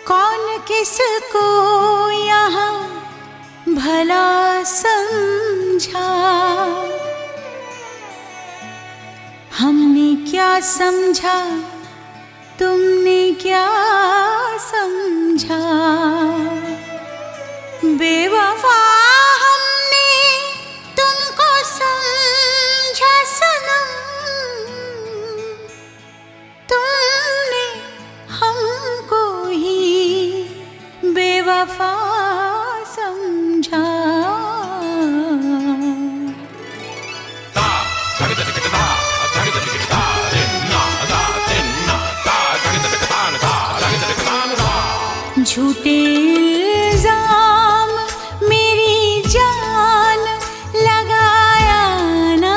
कौन किसको यहाँ भला समझा, हमने क्या समझा तुमने क्या समझा। बेवफा हमने तुमको समझा सनम, तुमने हमको ही बेवफा समझा। झूठे इल्जाम मेरी जान लगाया ना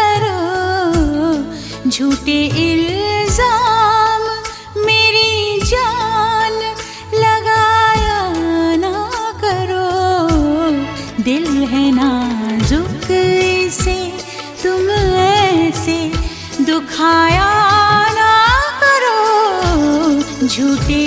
करो, झूठे इल्जाम मेरी जान लगाया ना करो। दिल है नाजुक इसे तुम ऐसे दुखाया ना करो, झूठे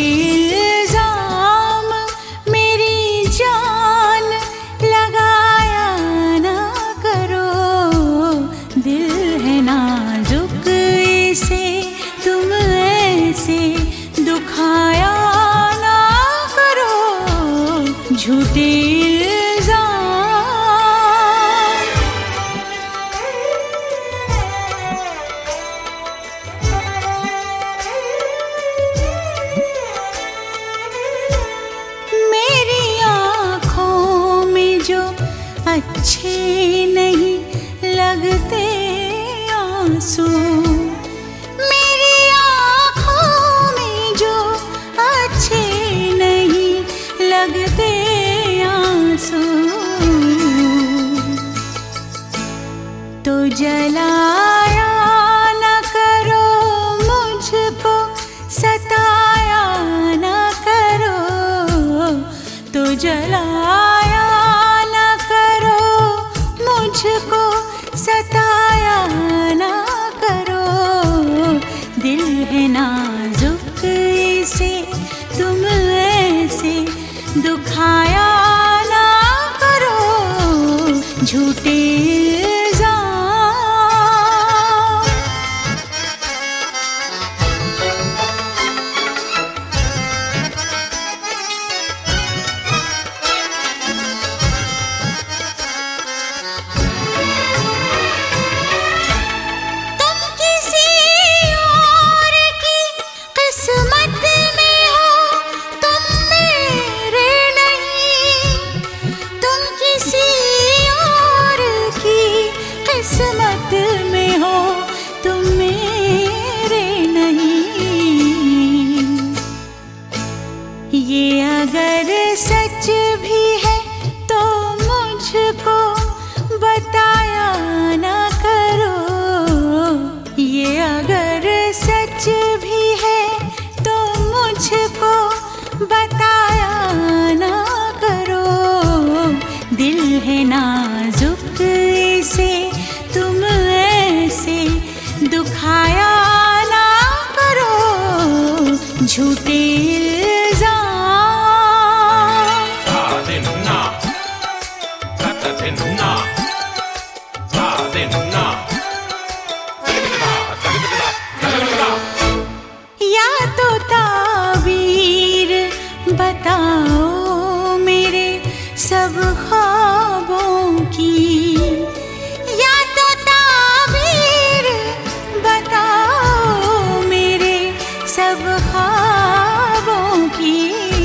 झूठे इल्जाम। मेरी आँखों में जो अच्छे नहीं लगते आंसू, मेरी आँखों में जो अच्छे नहीं लगते तो जलाया न करो मुझको, सताया न करो, तो जलाया न करो मुझको, सताया न करो। दिल है नाजुक इसे तुम ऐसे दुखाया ना करो, झूठे इल्जाम। तुम किसी और की किस्मत में हो, तुम मेरे नहीं। तुम किसी और की किस्मत में हो, तुम मेरे नहीं। ये अगर सच भी है तो मुझको बताया ना करो, ये अगर सच भी है तो मुझको बताया ना करो। दिल है नाजुक इसे तुम ऐसे दुखाया ना करो, झूठे इल्जाम। या तो ताबीर बताओ मेरे सब ख्वाबों की, या तो ताबीर बताओ मेरे सब ख्वाबों की,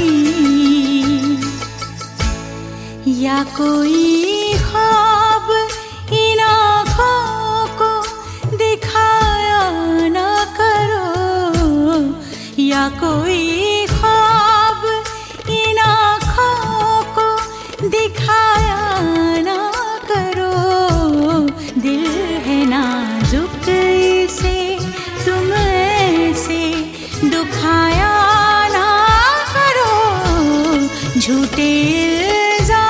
या कोई ख्वाब इन आँखों को दिखाया ना करो, या कोई ख्वाब इन आँखों को दिखाया ना करो। दिल है नाजुक इसे तुम ऐसे दुखाया ना करो, झूठे इल्जाम।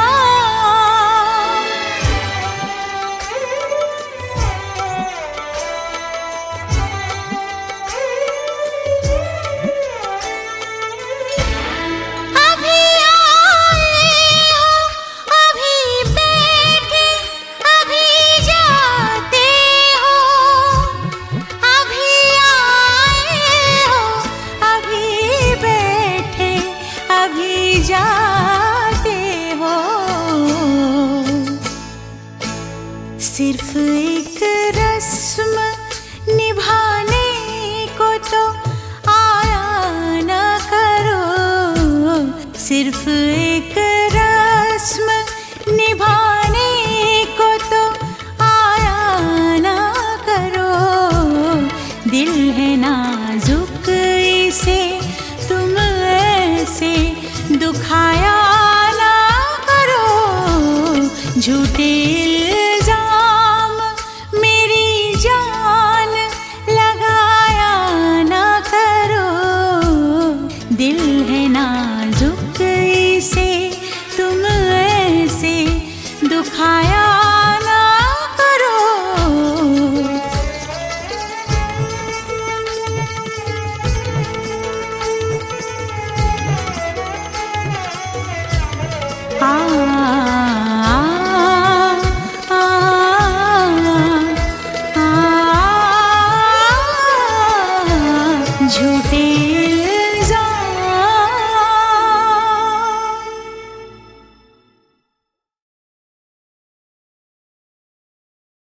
जाते हो। सिर्फ एक रस्म निभाने को तो आया न करो, सिर्फ एक रस्म निभाने को तो आया न करो। दिल है नाजुक इसे तुम ऐसे दुखाया ना करो। झूठे इल्जाम मेरी जान लगाया ना करो। दिल है नाजुक इसे तुम ऐसे दुखाया ना करो। झूठे